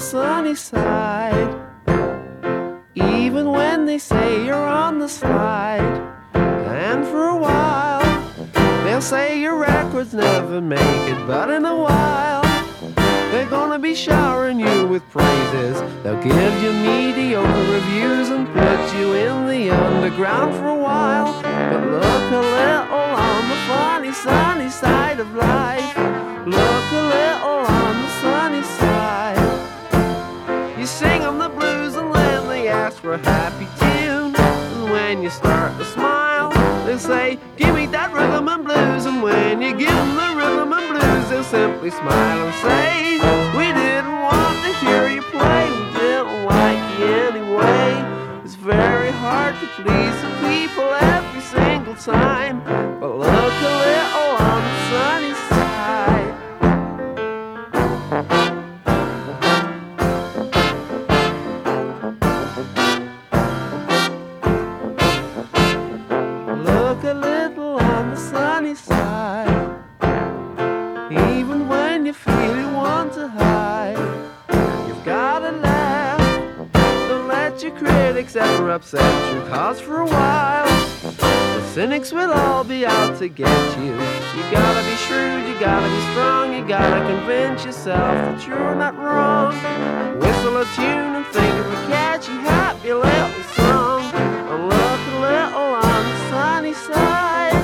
sunny side. Even when they say you're on the slide. And for a while they'll say your records never make it, but in a while they're gonna be showering you with praises. They'll give you mediocre reviews and put you in the underground for a while. But look a little on the funny sunny side of life. Look a little on the sunny side. You sing on the blues and then they ask for a happy tune. And when you start to smile, they say, give me that rhythm and blues. And when you give them the rhythm and blues, they'll simply smile and say, we didn't want to hear you play, we didn't like you anyway. It's very hard to please the people every single time. But look a little on the sunny side. Look a little on the sunny side. Even when you feel you want to hide, you've gotta laugh. Don't let your critics ever upset you, cause for a while the cynics will all be out to get you. You gotta be shrewd, you gotta be strong, you gotta convince yourself that you're not wrong. Whistle a tune and think of a catchy, happy little song. And look a little on the sunny side.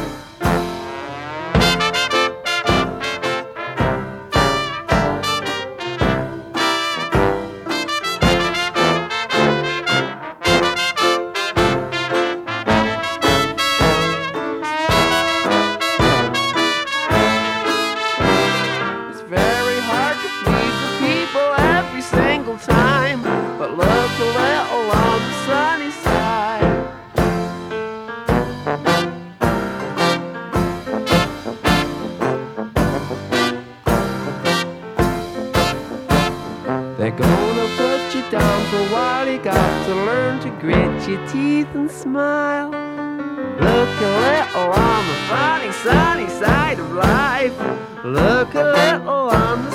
It's very hard to please the people every single time. But look a little on the sunny side. They're gonna put you down for a while. You got to learn to grit your teeth and smile. Look a little on the funny sunny side of life. Look a little on the